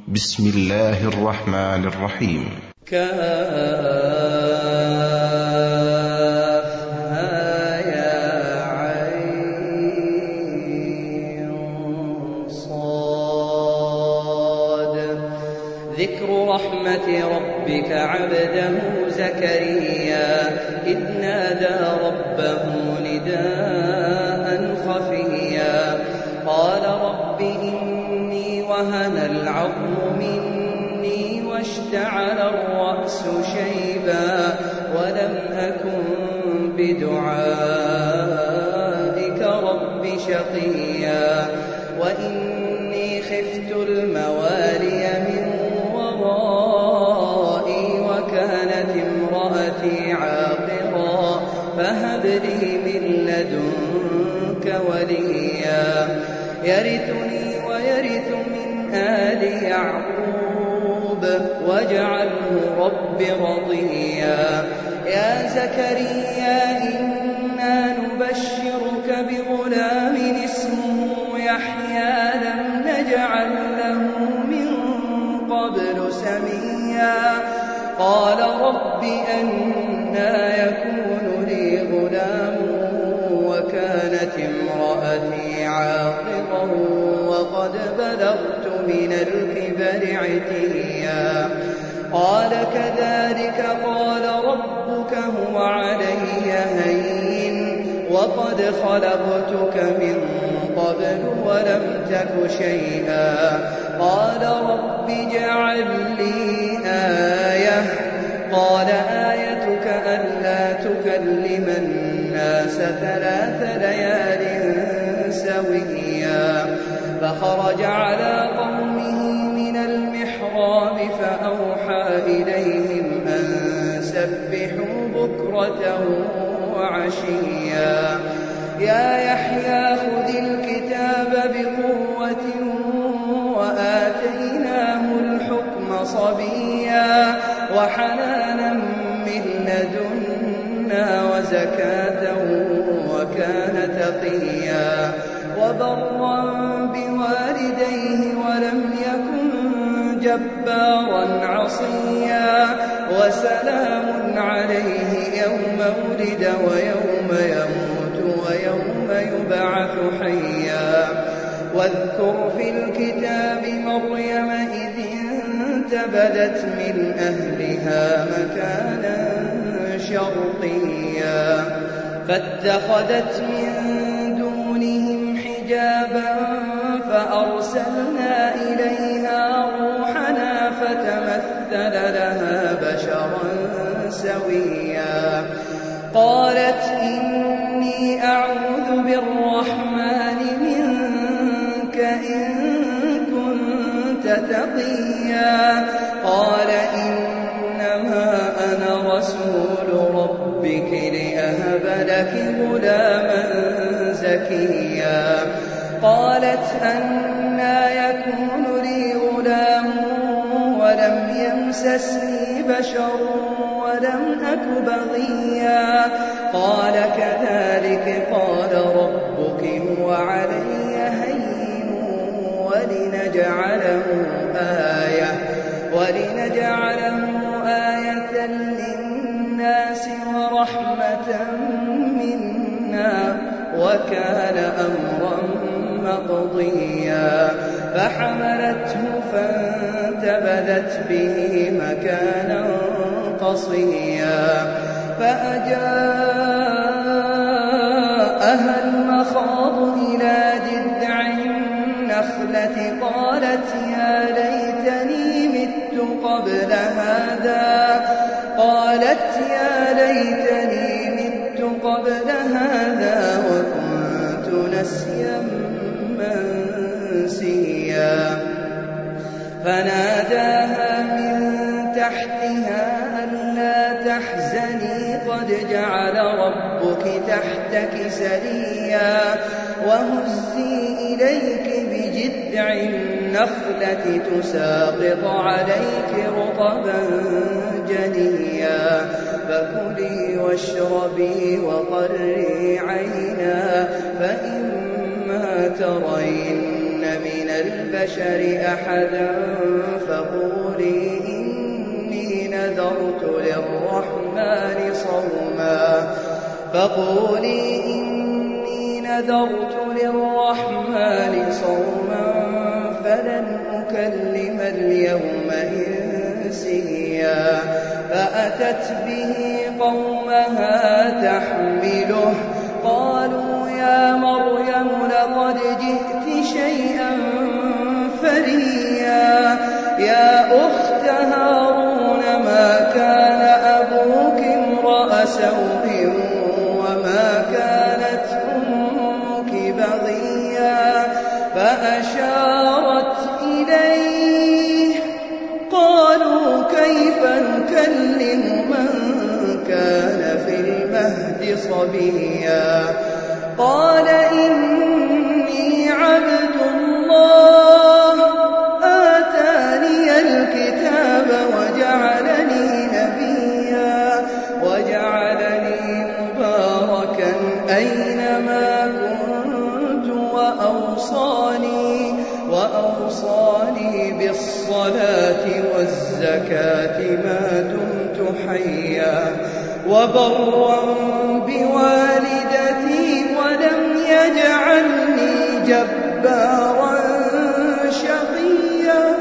بسم الله الرحمن الرحيم. كافها يا عين صاد. ذكر رحمة ربك عبده زكريا إذ نادى ربه نداء خفيا قال رب إني وهن العظم مني واشتعل الرأس شيبا ولم أكن بدعائك رب شقيا وإني خفت الموالي من ورائي وكانت امرأتي عاقرا فهب لي من لدنك وليا يرثني ويرث من آل يعقوب واجعله رب رضيا. يا زكريا إنا نبشرك بغلام اسمه يحيى لم نجعل له من قبل سميا قال رب أنى يكون لي غلام وكانت امرأتي عاقرا وقد بلغت من الكبر عتيا قال كذلك قال ربك هو علي هين وقد خلقتك من قبل ولم تك شيئا قال رب اجعل لي آية قال آيتك ألا تكلم الناس 3 ليال سويا فخرج على قومه من المحراب فأوحى إليهم أن سبحوا بكرة وعشيا يا يحيى خذ الكتاب بقوة وآتيناه الحكم صبيا وحنانا من لدنا وزكاة وكان تقيا وبرا بوالديه ولم يكن جبارا عصيا وسلام عليه يوم ولد ويوم يموت ويوم يبعث حيا واذكر في الكتاب مريم إذ انتبذت من أهلها مكانا شرقيا فاتخذت من دونهم حجابا فأرسلنا إليها روحنا فتمثل لها بشرا سويا قالت إني أعوذ بالرحمن منك إن كنت تقيا قال إنما أنا رسول ربك لأهب لك غلاما زكيا قالت أنى يكون لي غلام ولم يمسسني بشر ولم أك بغيا قال كذلك قال ربك هو علي هين ولنجعله آية للناس ورحمة منا وكان أمرا مقضيا فحملته فانتبذت به مكانا قصيا فأجاءها المخاض إلى جذع النخلة قالت يا ليتني مت قبل هذا وكنت نسيا منسيا فناداها من تحتها ألا تحزني قد جعل ربك تحتك سريا وهزي إليك بجذع النخلة تساقط عليك رطبا جنيا فكلي واشربي وقري عينا فإما ترين من البشر أحدا نذرت للرحمن صوما فقولي إني نذرت للرحمن صوما فلن أكلم اليوم إنسيا فأتت به قومها تحمله قالوا يا مريم لقد جئت شيئا فريا يا أخت هارون ما كان أبوك امرأ سوء وما كانت أمك بغيا فأشارت إليه قالوا كيف نكلم من كان في المهد صبيا قال إني عبد الله آتاني الكتاب وجعلني نبيا وجعلني مباركا أينما كنت وأوصاني بالصلاة والزكاة ما دمت حيا وبرا بوالدتي ولم يجعلني جبارا شقيا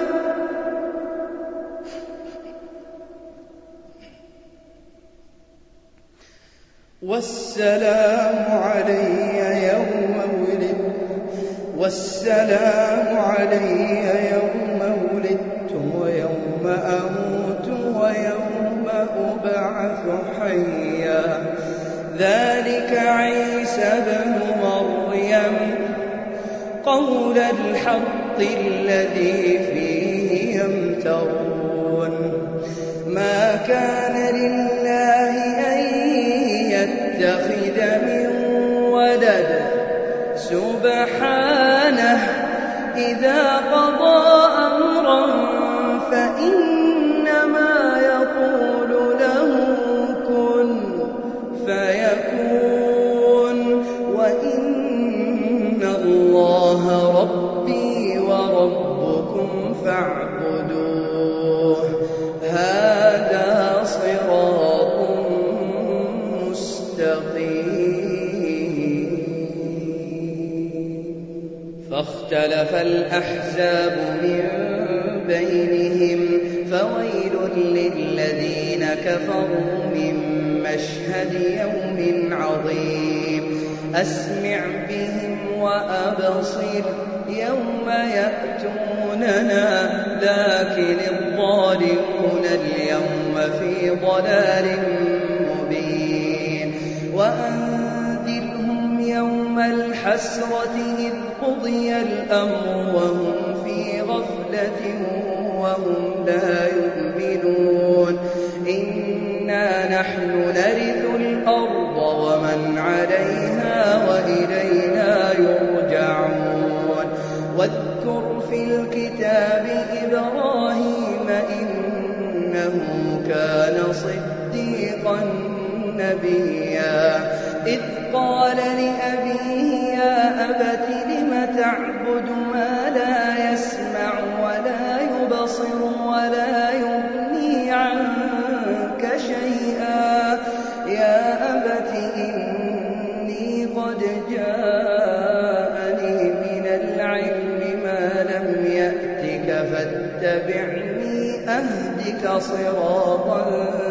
والسلام علي يوم ولدت ويوم أموت ويوم أبعث حيا ذلك عيسى بن مريم قول الحق الذي فيه يمترون ما كان لله أن يتخذ من ولد سبحانه إذا قضى أمرا فإنما يقول له كن فيكون وإن الله ربي وربكم فاعبدوه هذا صراط مستقيم فاختلف الأحزاب من بينهم فويل للذين كفروا من مشهد يوم عظيم أسمع بهم وأبصر يوم يأتوننا لكن الظالمون اليوم في ضلال مبين وأنذرهم يوم الحسرة إذ قضي الأمر وهم في غفلة وهم لا يؤمنون إنا نحن نرث الأرض ومن عليها وإلينا يرجعون واذكر في الكتاب إبراهيم إنه كان صديقا نبيا إذ قال لأبيه يا أبت لم تعبد ما لا يسمع ولا يبصر ولا يغني عنك شيئا يا أبت إني قد جاءني من العلم ما لم يأتك فاتبعني أهدك صراطا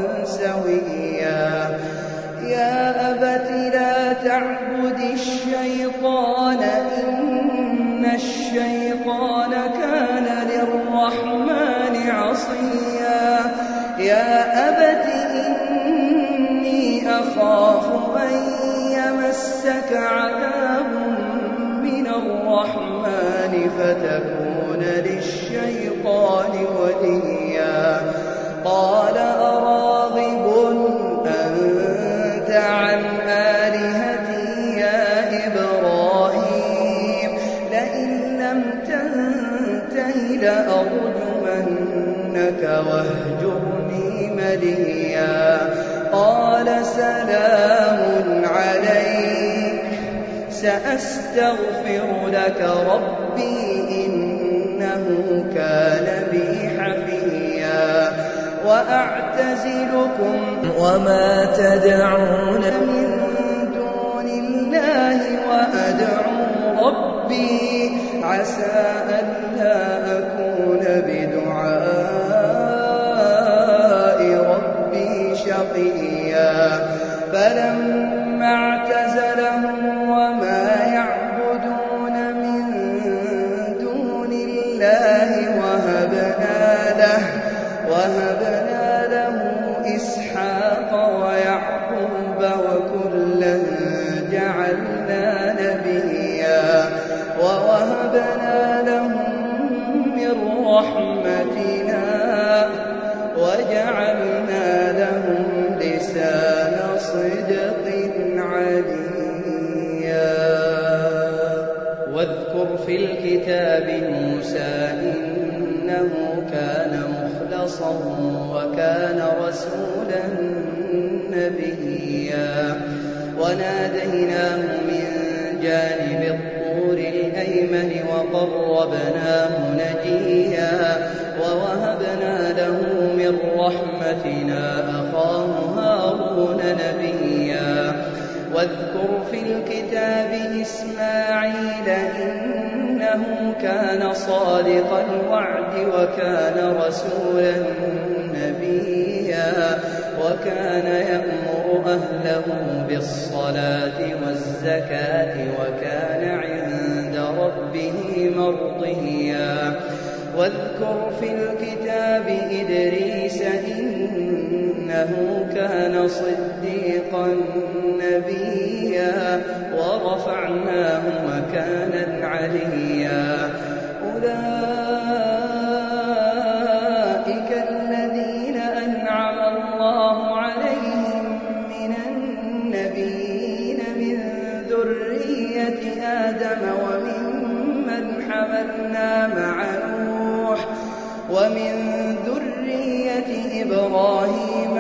سويا يا أبت لا تعبد الشيطان إن الشيطان كان للرحمن عصيا يا أبت إني أخاف أن يمسك عذاب من الرحمن فتكون للشيطان وليا قال أراغب أنت عن آلهتي يا إبراهيم لئن لم تنته لأرجمنك واهجرني مليا قال سلام عليك سأستغفر لك ربي إنه كان بي حفيا وأعتزلكم وما تدعون من دون الله وأدعو ربي عسى ألا أكون بدعاء ربي شقيا فلما اعتزلهم وما يعبدون من دون الله وهبنا له إسحاق ويعقوب وكلا جعلنا نبيا ووهبنا لهم من رحمتنا وجعلنا لهم لسان صدق عليا واذكر في الكتاب موسى إنه كان مخلصا وكان رسولا نبيا وناديناه من جانب الطور الأيمن وقربناه نجيا ووهبنا له من رحمتنا أخاه هارون نبيا واذكر في الكتاب إسماعيل إنه كان صادق الوعد وكان رسولا نبيا وكان يأمر أهله بالصلاة والزكاة وكان عند ربه مرضيا واذكر في الكتاب إدريس إنه كان صديقا نبيا ورفعناه مكانا عليا أولئك الذين أنعم الله عليهم من النبيين من ذرية آدم وممن حملنا مع نوح ومن ذرية إبراهيم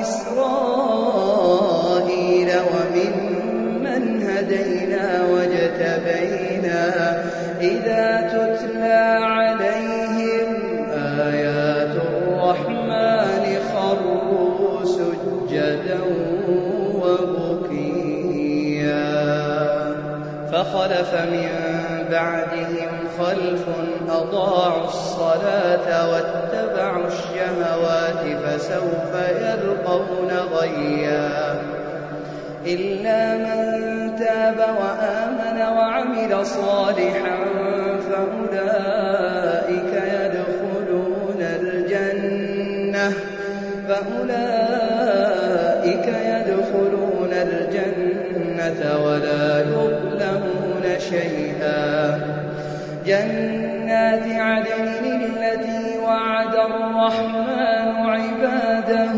وإسرائيل وممن هدينا واجتبينا إذا تتلى عليهم آيات الرحمن خروا سجدا وبكيا فخلف من بعدهم خلف أضاعوا الصلاة واتبعوا الشهوات فسوف يلقون غيا إلا من تاب وآمن وعمل صالحا فأولئك يدخلون الجنة ولا يظلمون شيئا جنات عدن التي وعد الرحمن عباده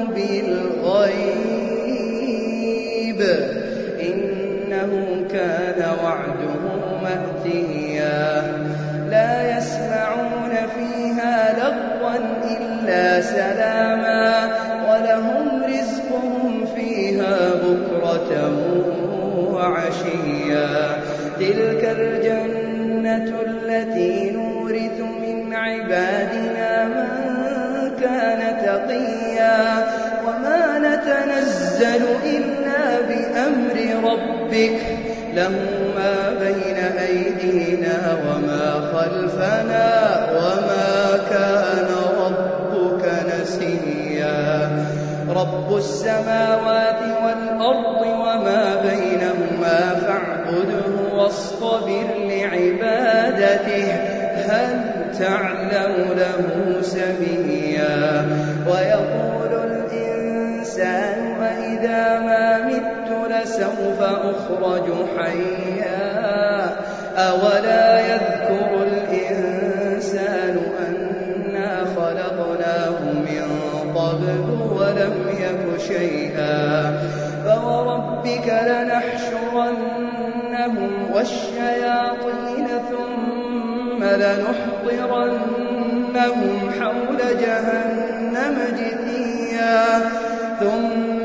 بالغيب إنه كان وعده مأتيا لا يسمعون فيها لغوا إلا سلاما ولهم رزقهم فيها بكرة وعشيا تلك الجنة التي نورث من عبادنا من كان تقيا وما نتنزل إلا بأمر ربك له ما بين أيدينا وما خلفنا وما كان ربك نسيا رب السماوات والأرض وما بينهما فاعبده واصطبر لعبادته هل تعلم له سميا ويقول الإنسان وإذا ما مت لسوف أخرج حيا أولا يذكر الإنسان أنا خلقناه من قبل ولم يك شيئا فوربك لنحشرنهم والشياطين ثم لنحضرنهم حول جهنم جثيا ثم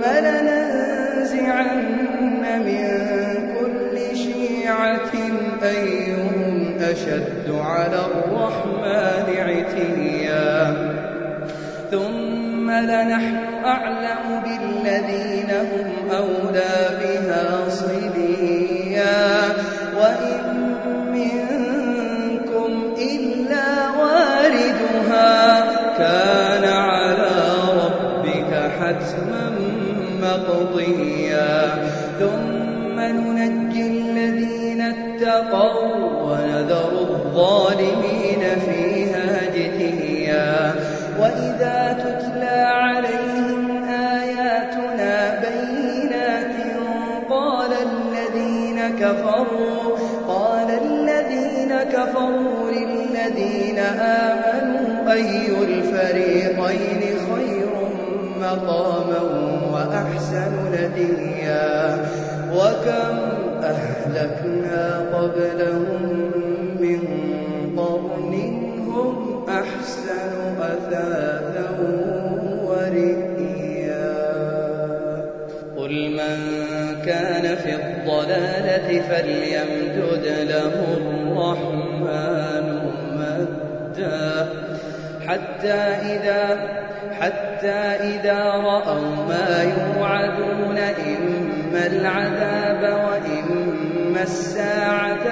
لننزعن من كل شيعة أيهم أشد على الرحمن عتيا ثم لنحن أعلم بالذين هم أولى بها صليا وإن منكم إلا واردها كان على ربك حتما مقضيا ثم ننجي الذين اتقوا ونذر الظالمين فيها جثيا وإذا تتلى عليهم آياتنا بينات قال الذين كفروا للذين آمنوا أي الفريقين خير مقاما وأحسن نديا وكم أهلكنا قبلهم من قرن هم أحسن أثاثا ورئيا قل من كان في الضلالة فليمدد له الرحمن مدا حتى إذا رأوا ما يوعدون إما العذاب وإما الساعة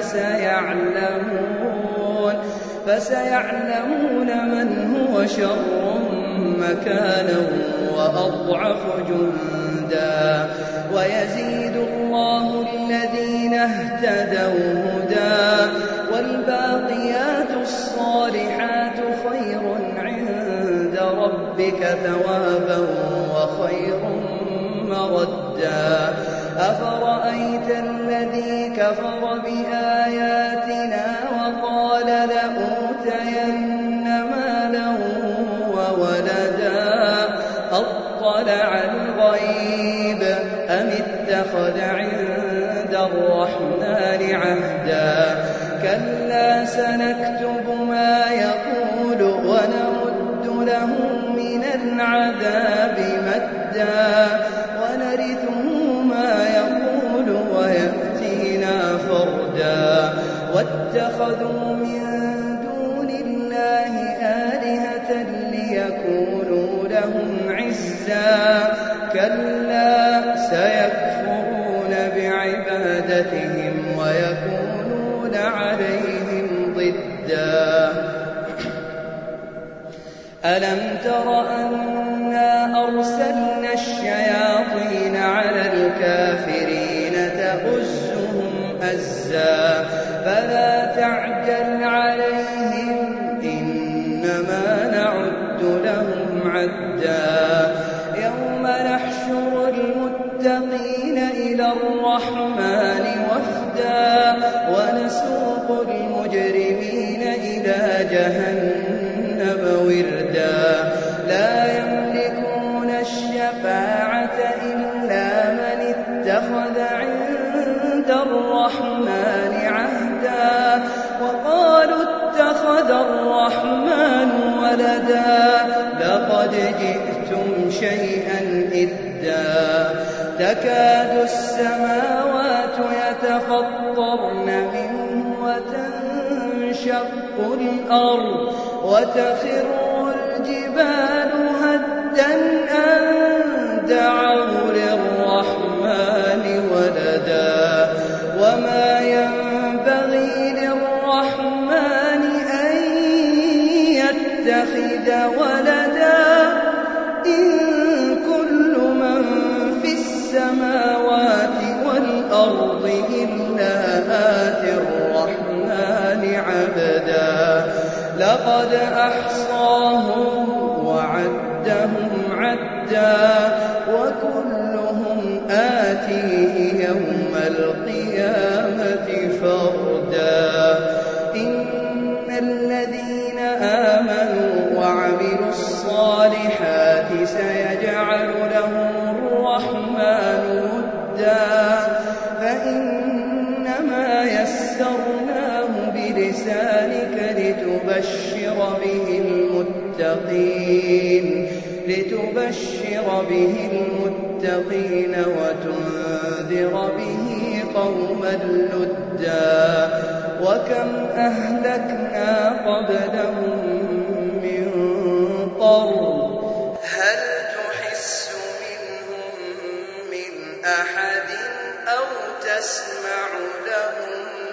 فسيعلمون من هو شر مكانا وأضعف جندا ويزيد الله الذين اهتدوا هدى والباقيات الصالحات خير عند ربك ثوابا وخير مردا أفرأيت الذي كفر بآياتنا وقال لأوتين مالا وولدا أطلع الغيب أم اتخذ عند الرحمن عهدا كلا سنكتب ما يقول ونمد له من العذاب مدا ونرثه ما يقول ويأتينا فردا واتخذوا من دون الله آلهة ليكونوا لهم عزا كلا سيكفرون بعبادتهم ويكونون عليهم ضدا ألم تر أنا أرسلنا الشياطين على الكافرين تؤزهم أزا فلا تعجل عليهم إنما نعد لهم عدا يوم نحشر المتقين إلى الرحمن وفدا ونسوق المجرمين إلى جهنم وردا لا يملكون الشفاعة إلا من اتخذ عند الرحمن عهدا وقالوا اتخذ الرحمن ولدا لقد جئتم شيئا إدا تكاد السماوات يتفطرن منه وتنشق الأرض وتخر الجبال هدا أن دعوا للرحمن ولدا وما ينبغي للرحمن أن يتخذ ولدا إن كل من في السماوات والأرض إلا آتي الرحمن عبدا لقد أحصاهم وعدهم عدا وكلهم آتيه يوم القيامة فردا إن الذين آمنوا وعملوا الصالحات سيجعل لهم الرحمن ودا فإنما يسرناه بلسانك لتبشر به المتقين وتنذر به قوما لدا وكم أهلكنا قبلهم من قرن أحد أو تسمع لهم